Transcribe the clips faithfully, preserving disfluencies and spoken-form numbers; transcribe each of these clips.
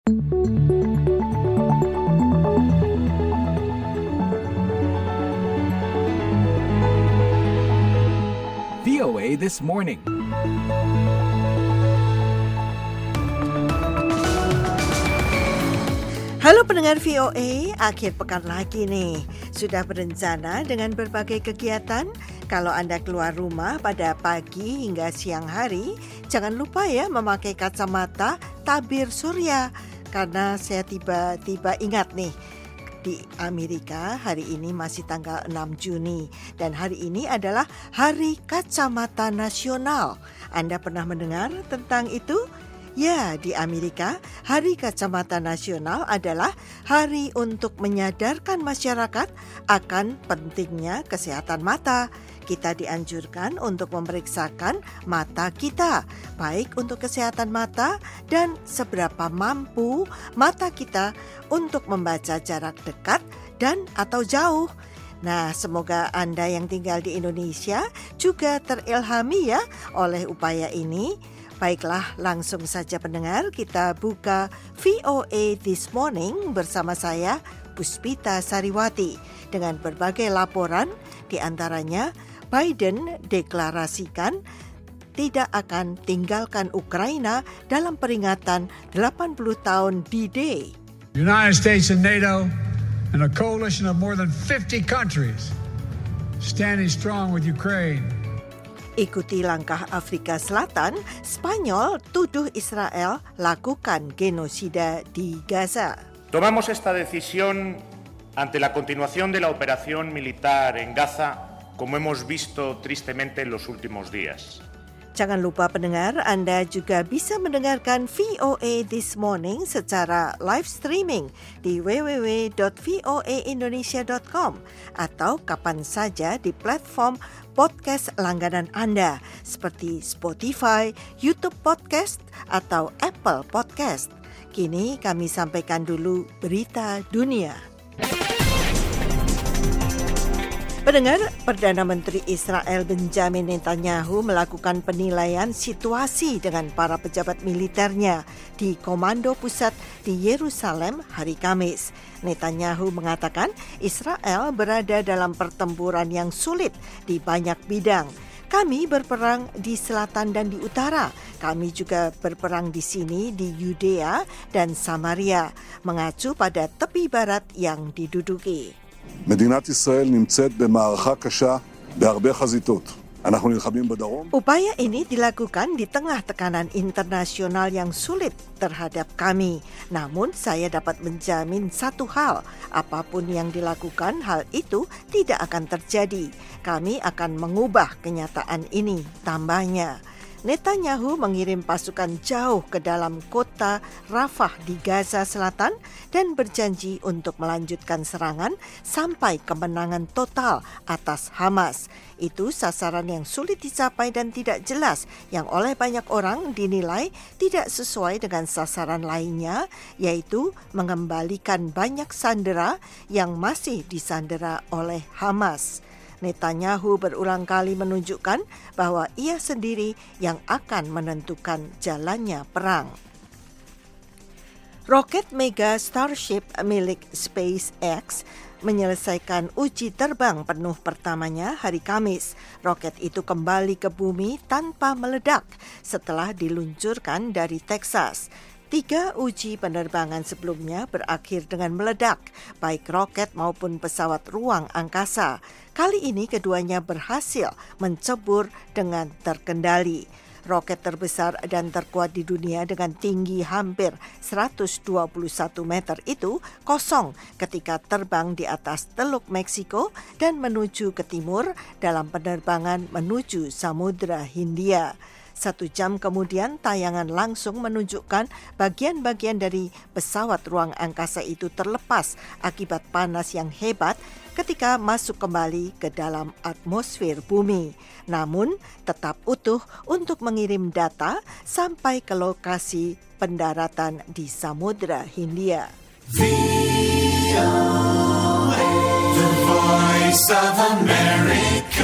V O A This Morning. Halo pendengar V O A, akhir pekan lagi nih. Sudah berencana dengan berbagai kegiatan? Kalau Anda keluar rumah pada pagi hingga siang hari, jangan lupa ya memakai kacamata tabir surya. Karena saya tiba-tiba ingat nih, di Amerika hari ini masih tanggal enam Juni dan hari ini adalah Hari Kacamata Nasional. Anda pernah mendengar tentang itu? Ya, di Amerika, Hari Kacamata Nasional adalah hari untuk menyadarkan masyarakat akan pentingnya kesehatan mata. Kita dianjurkan untuk memeriksakan mata kita, baik untuk kesehatan mata dan seberapa mampu mata kita untuk membaca jarak dekat dan atau jauh. Nah, semoga Anda yang tinggal di Indonesia juga terilhami ya oleh upaya ini. Baiklah, langsung saja pendengar, kita buka V O A This Morning bersama saya, Puspita Sariwati, dengan berbagai laporan, di antaranya Biden deklarasikan tidak akan tinggalkan Ukraina dalam peringatan delapan puluh tahun D-Day. United States and NATO and a coalition of more than fifty countries standing strong with Ukraine. Ikuti langkah Afrika Selatan, Spanyol tuduh Israel lakukan genosida di Gaza. Tomamos esta decisión ante la continuación de la operación militar en Gaza, como hemos visto tristemente en los últimos días. Jangan lupa pendengar, Anda juga bisa mendengarkan V O A This Morning secara live streaming di w w w dot v o a indonesia dot com atau kapan saja di platform podcast langganan Anda seperti Spotify, YouTube Podcast, atau Apple Podcast. Kini kami sampaikan dulu berita dunia. Pendengar, Perdana Menteri Israel Benjamin Netanyahu melakukan penilaian situasi dengan para pejabat militernya di Komando Pusat di Yerusalem hari Kamis. Netanyahu mengatakan Israel berada dalam pertempuran yang sulit di banyak bidang. Kami berperang di selatan dan di utara. Kami juga berperang di sini di Yudea dan Samaria, mengacu pada tepi barat yang diduduki. מדינת ישראל נמצאת במערכה קשה בהרבה חזיתות. אנחנו נלחמים בדרום. Upaya ini dilakukan di tengah tekanan internasional yang sulit terhadap kami. Namun saya dapat menjamin satu hal, apapun yang dilakukan, hal itu tidak akan terjadi. Kami akan mengubah kenyataan ini, tambahnya. Netanyahu mengirim pasukan jauh ke dalam kota Rafah di Gaza Selatan dan berjanji untuk melanjutkan serangan sampai kemenangan total atas Hamas. Itu sasaran yang sulit dicapai dan tidak jelas, yang oleh banyak orang dinilai tidak sesuai dengan sasaran lainnya, yaitu mengembalikan banyak sandera yang masih disandera oleh Hamas. Netanyahu berulang kali menunjukkan bahwa ia sendiri yang akan menentukan jalannya perang. Roket Mega Starship milik SpaceX menyelesaikan uji terbang penuh pertamanya hari Kamis. Roket itu kembali ke bumi tanpa meledak setelah diluncurkan dari Texas. Tiga uji penerbangan sebelumnya berakhir dengan meledak, baik roket maupun pesawat ruang angkasa. Kali ini keduanya berhasil mencebur dengan terkendali. Roket terbesar dan terkuat di dunia dengan tinggi hampir seratus dua puluh satu meter itu kosong ketika terbang di atas Teluk Meksiko dan menuju ke timur dalam penerbangan menuju Samudra Hindia. Satu jam kemudian tayangan langsung menunjukkan bagian-bagian dari pesawat ruang angkasa itu terlepas akibat panas yang hebat ketika masuk kembali ke dalam atmosfer bumi. Namun tetap utuh untuk mengirim data sampai ke lokasi pendaratan di Samudra Hindia. V O A, The Voice of America.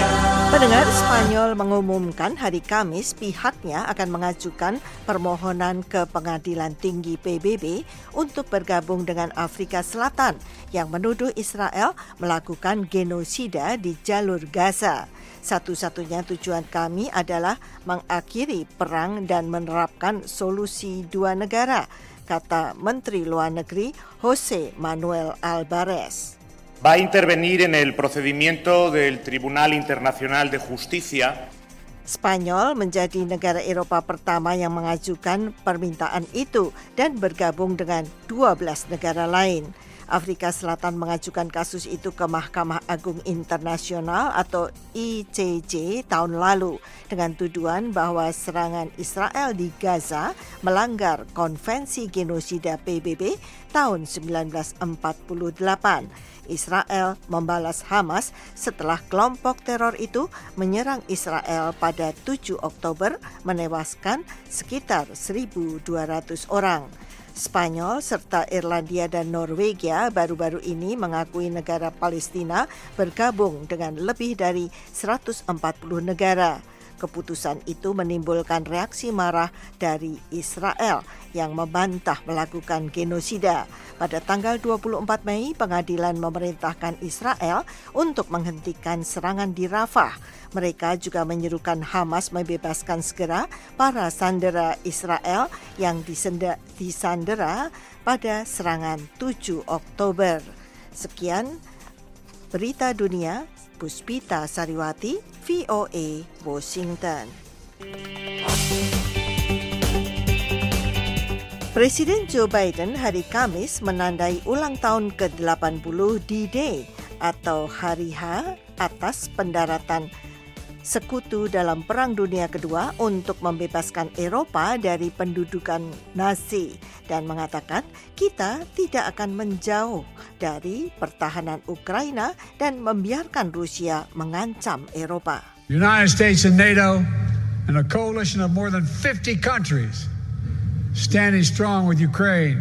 Pendengar, Spanyol mengumumkan hari Kamis pihaknya akan mengajukan permohonan ke Pengadilan Tinggi P B B untuk bergabung dengan Afrika Selatan yang menuduh Israel melakukan genosida di jalur Gaza. Satu-satunya tujuan kami adalah mengakhiri perang dan menerapkan solusi dua negara, kata Menteri Luar Negeri José Manuel Álvarez. Va a intervenir en el procedimiento del Tribunal Internacional de Justicia. Spanyol menjadi negara Eropa pertama yang mengajukan permintaan itu dan bergabung dengan dua belas negara lain. Afrika Selatan mengajukan kasus itu ke Mahkamah Agung Internasional atau I C J tahun lalu dengan tuduhan bahwa serangan Israel di Gaza melanggar Konvensi Genosida P B B tahun sembilan belas empat puluh delapan. Israel membalas Hamas setelah kelompok teror itu menyerang Israel pada tujuh Oktober, menewaskan sekitar seribu dua ratus orang. Spanyol serta Irlandia dan Norwegia baru-baru ini mengakui negara Palestina bergabung dengan lebih dari seratus empat puluh negara. Keputusan itu menimbulkan reaksi marah dari Israel yang membantah melakukan genosida. Pada tanggal dua puluh empat Mei, pengadilan memerintahkan Israel untuk menghentikan serangan di Rafah. Mereka juga menyerukan Hamas membebaskan segera para sandera Israel yang disenda, disandera pada serangan tujuh Oktober. Sekian berita dunia, Puspita Sariwati, V O A, Washington. Presiden Joe Biden hari Kamis menandai ulang tahun ke delapan puluh D-Day atau Hari H atas pendaratan sekutu dalam Perang Dunia Kedua untuk membebaskan Eropa dari pendudukan Nazi dan mengatakan kita tidak akan menjauh dari pertahanan Ukraina dan membiarkan Rusia mengancam Eropa. The United States and NATO and a coalition of more than fifty countries standing strong with Ukraine.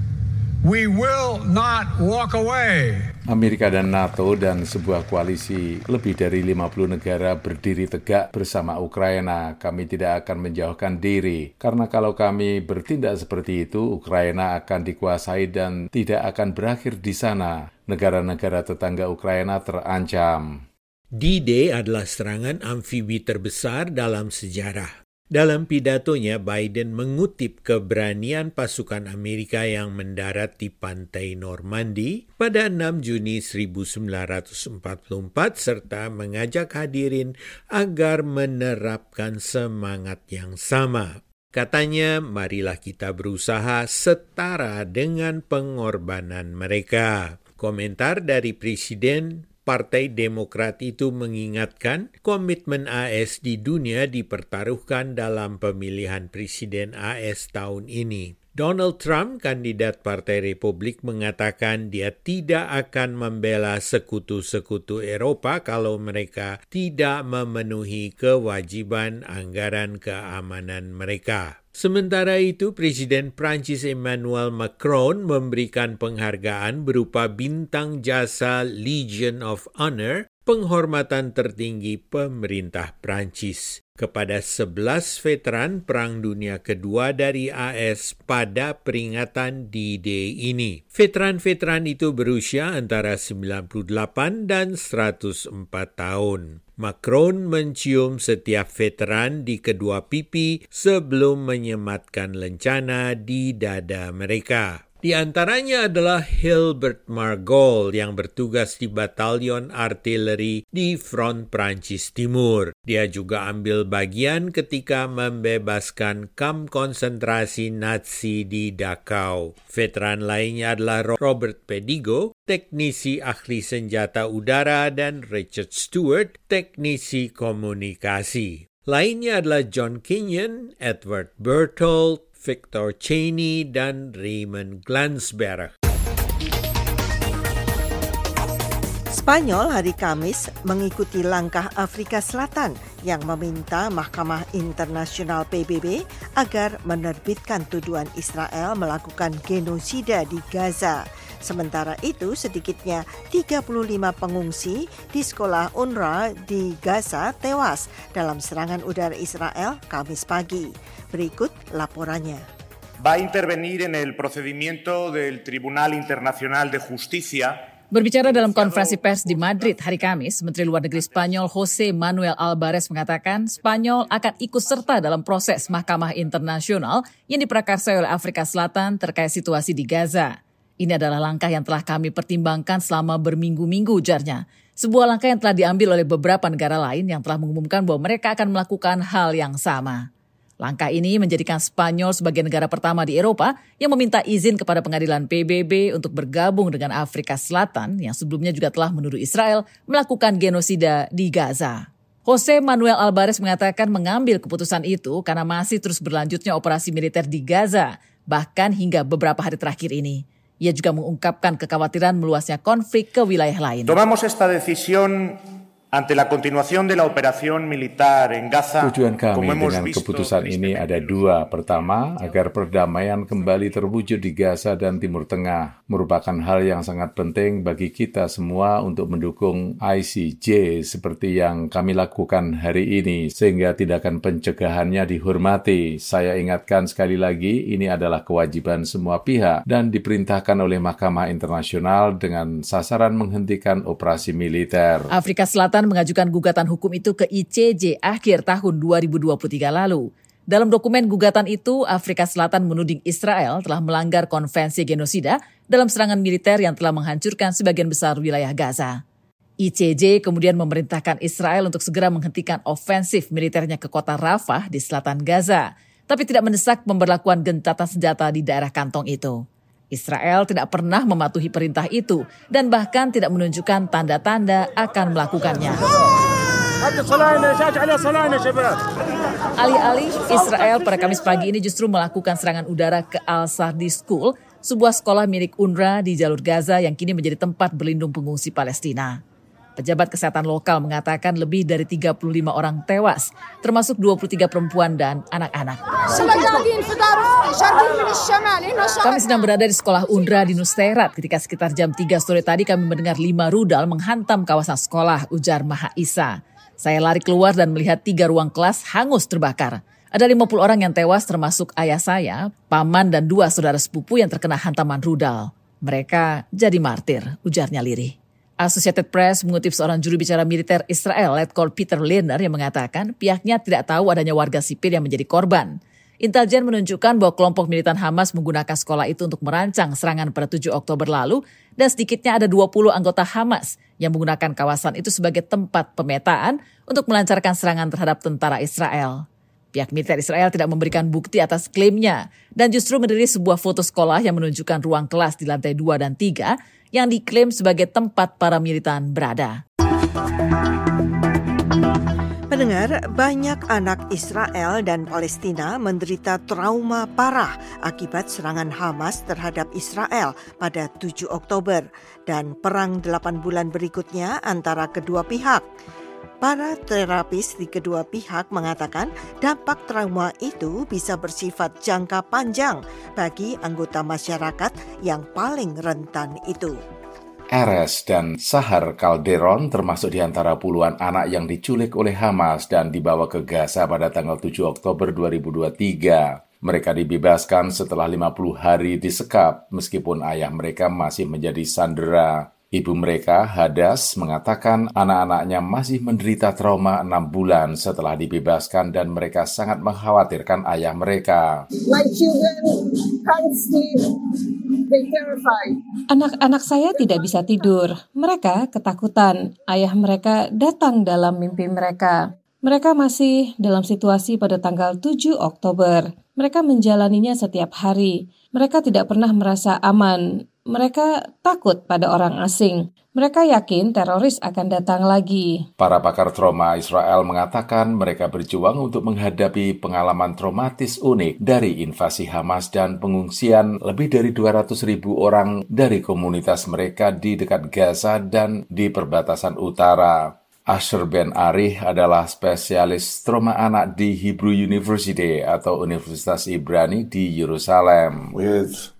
We will not walk away. Amerika dan NATO dan sebuah koalisi lebih dari lima puluh negara berdiri tegak bersama Ukraina. Kami tidak akan menjauhkan diri, karena kalau kami bertindak seperti itu, Ukraina akan dikuasai dan tidak akan berakhir di sana. Negara-negara tetangga Ukraina terancam. D-Day adalah serangan amfibi terbesar dalam sejarah. Dalam pidatonya, Biden mengutip keberanian pasukan Amerika yang mendarat di pantai Normandy pada enam Juni seribu sembilan ratus empat puluh empat serta mengajak hadirin agar menerapkan semangat yang sama. Katanya, marilah kita berusaha setara dengan pengorbanan mereka. Komentar dari Presiden Partai Demokrat itu mengingatkan komitmen A S di dunia dipertaruhkan dalam pemilihan Presiden A S tahun ini. Donald Trump, kandidat Partai Republik, mengatakan dia tidak akan membela sekutu-sekutu Eropa kalau mereka tidak memenuhi kewajiban anggaran keamanan mereka. Sementara itu, Presiden Prancis Emmanuel Macron memberikan penghargaan berupa bintang jasa Legion of Honor, penghormatan tertinggi pemerintah Prancis, kepada sebelas veteran Perang Dunia Kedua dari A S pada peringatan D-Day ini. Veteran-veteran itu berusia antara sembilan puluh delapan dan seratus empat tahun. Macron mencium setiap veteran di kedua pipi sebelum menyematkan lencana di dada mereka. Di antaranya adalah Hilbert Margol yang bertugas di Batalion Artileri di Front Prancis Timur. Dia juga ambil bagian ketika membebaskan kamp konsentrasi Nazi di Dachau. Veteran lainnya adalah Robert Pedigo, teknisi ahli senjata udara, dan Richard Stewart, teknisi komunikasi. Lainnya adalah John Kenyon, Edward Berthold, Victor Cheney, dan Raymond Glansberg. Spanyol hari Kamis mengikuti langkah Afrika Selatan yang meminta Mahkamah Internasional P B B agar menerbitkan tuduhan Israel melakukan genosida di Gaza. Sementara itu, sedikitnya tiga puluh lima pengungsi di sekolah U N R W A di Gaza tewas dalam serangan udara Israel Kamis pagi. Berikut laporannya. Va a intervenir en el procedimiento del Tribunal Internacional de Justicia. Berbicara dalam konferensi pers di Madrid hari Kamis, Menteri Luar Negeri Spanyol José Manuel Albares mengatakan Spanyol akan ikut serta dalam proses Mahkamah Internasional yang diprakarsai oleh Afrika Selatan terkait situasi di Gaza. Ini adalah langkah yang telah kami pertimbangkan selama berminggu-minggu, ujarnya. Sebuah langkah yang telah diambil oleh beberapa negara lain yang telah mengumumkan bahwa mereka akan melakukan hal yang sama. Langkah ini menjadikan Spanyol sebagai negara pertama di Eropa yang meminta izin kepada pengadilan P B B untuk bergabung dengan Afrika Selatan yang sebelumnya juga telah menuduh Israel melakukan genosida di Gaza. José Manuel Albares mengatakan mengambil keputusan itu karena masih terus berlanjutnya operasi militer di Gaza, bahkan hingga beberapa hari terakhir ini. Ia juga mengungkapkan kekhawatiran meluasnya konflik ke wilayah lain. Tomamos esta decisión ante la continuación de la operación militar en Gaza. Tujuan kami dengan keputusan ini ada dua. Pertama, agar perdamaian kembali terwujud di Gaza dan Timur Tengah. Merupakan hal yang sangat penting bagi kita semua untuk mendukung I C J seperti yang kami lakukan hari ini, sehingga tindakan pencegahannya dihormati. Saya ingatkan sekali lagi, ini adalah kewajiban semua pihak dan diperintahkan oleh Mahkamah Internasional dengan sasaran menghentikan operasi militer. Afrika Selatan mengajukan gugatan hukum itu ke I C J akhir tahun dua ribu dua puluh tiga lalu. Dalam dokumen gugatan itu, Afrika Selatan menuding Israel telah melanggar konvensi genosida dalam serangan militer yang telah menghancurkan sebagian besar wilayah Gaza. I C J kemudian memerintahkan Israel untuk segera menghentikan ofensif militernya ke kota Rafah di selatan Gaza, tapi tidak mendesak pemberlakuan gencatan senjata di daerah kantong itu. Israel tidak pernah mematuhi perintah itu dan bahkan tidak menunjukkan tanda-tanda akan melakukannya. Alih-alih, Israel pada Kamis pagi ini justru melakukan serangan udara ke Al-Sardi School, sebuah sekolah milik U N R W A di jalur Gaza yang kini menjadi tempat berlindung pengungsi Palestina. Pejabat kesehatan lokal mengatakan lebih dari tiga puluh lima orang tewas, termasuk dua puluh tiga perempuan dan anak-anak. Kami sedang berada di sekolah U N R W A di Nusairat ketika sekitar jam tiga sore tadi kami mendengar lima rudal menghantam kawasan sekolah, ujar Maha Isa. Saya lari keluar dan melihat tiga ruang kelas hangus terbakar. Ada lima puluh orang yang tewas termasuk ayah saya, paman dan dua saudara sepupu yang terkena hantaman rudal. Mereka jadi martir, ujarnya lirih. Associated Press mengutip seorang juru bicara militer Israel, Letkol Peter Lerner, yang mengatakan pihaknya tidak tahu adanya warga sipil yang menjadi korban. Intelijen menunjukkan bahwa kelompok militan Hamas menggunakan sekolah itu untuk merancang serangan pada tujuh Oktober lalu, dan sedikitnya ada dua puluh anggota Hamas yang menggunakan kawasan itu sebagai tempat pemetaan untuk melancarkan serangan terhadap tentara Israel. Pihak militer Israel tidak memberikan bukti atas klaimnya dan justru merilis sebuah foto sekolah yang menunjukkan ruang kelas di lantai dua dan tiga yang diklaim sebagai tempat para militan berada. Pendengar, banyak anak Israel dan Palestina menderita trauma parah akibat serangan Hamas terhadap Israel pada tujuh Oktober dan perang delapan bulan berikutnya antara kedua pihak. Para terapis di kedua pihak mengatakan dampak trauma itu bisa bersifat jangka panjang bagi anggota masyarakat yang paling rentan itu. Erez dan Sahar Calderon termasuk di antara puluhan anak yang diculik oleh Hamas dan dibawa ke Gaza pada tanggal tujuh Oktober dua ribu dua puluh tiga. Mereka dibebaskan setelah lima puluh hari disekap meskipun ayah mereka masih menjadi sandera. Ibu mereka, Hadas, mengatakan anak-anaknya masih menderita trauma enam bulan setelah dibebaskan dan mereka sangat mengkhawatirkan ayah mereka. My children can't sleep. They terrified. Anak-anak saya tidak bisa tidur. Mereka ketakutan. Ayah mereka datang dalam mimpi mereka. Mereka masih dalam situasi pada tanggal tujuh Oktober. Mereka menjalaninya setiap hari. Mereka tidak pernah merasa aman. Mereka takut pada orang asing. Mereka yakin teroris akan datang lagi. Para pakar trauma Israel mengatakan mereka berjuang untuk menghadapi pengalaman traumatis unik dari invasi Hamas dan pengungsian lebih dari dua ratus ribu orang dari komunitas mereka di dekat Gaza dan di perbatasan utara. Asher Ben Arih adalah spesialis trauma anak di Hebrew University atau Universitas Ibrani di Yerusalem. With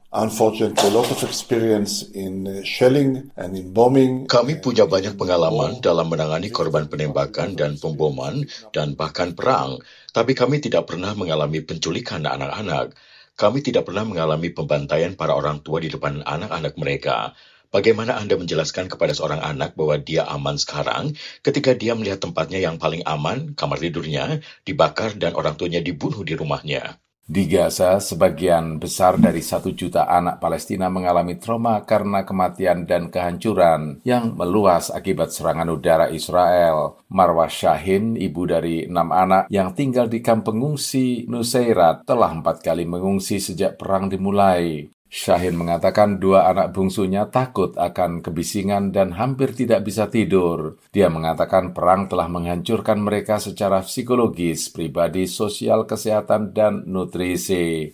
Unfortunately, a lot of experience in shelling and in bombing. Kami punya banyak pengalaman dalam menangani korban penembakan dan pemboman dan bahkan perang, tapi kami tidak pernah mengalami penculikan anak-anak. Kami tidak pernah mengalami pembantaian para orang tua di depan anak-anak mereka. Bagaimana Anda menjelaskan kepada seorang anak bahwa dia aman sekarang ketika dia melihat tempatnya yang paling aman, kamar tidurnya, dibakar dan orang tuanya dibunuh di rumahnya? Di Gaza, sebagian besar dari satu juta anak Palestina mengalami trauma karena kematian dan kehancuran yang meluas akibat serangan udara Israel. Marwah Shahin, ibu dari enam anak yang tinggal di kamp pengungsi Nusairat, telah empat kali mengungsi sejak perang dimulai. Shahin mengatakan dua anak bungsunya takut akan kebisingan dan hampir tidak bisa tidur. Dia mengatakan perang telah menghancurkan mereka secara psikologis, pribadi, sosial, kesehatan, dan nutrisi.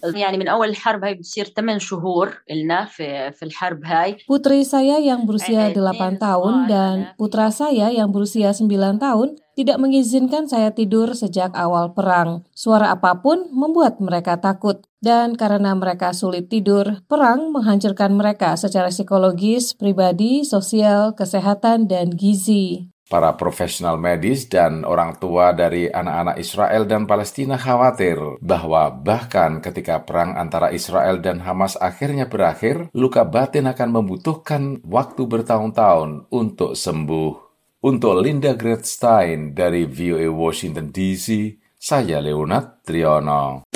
Putri saya yang berusia delapan tahun dan putra saya yang berusia sembilan tahun tidak mengizinkan saya tidur sejak awal perang. Suara apapun membuat mereka takut. Dan karena mereka sulit tidur, perang menghancurkan mereka secara psikologis, pribadi, sosial, kesehatan, dan gizi. Para profesional medis dan orang tua dari anak-anak Israel dan Palestina khawatir bahwa bahkan ketika perang antara Israel dan Hamas akhirnya berakhir, luka batin akan membutuhkan waktu bertahun-tahun untuk sembuh. Untuk Linda Gradstein dari V O A Washington D C, saya Leonard Triono.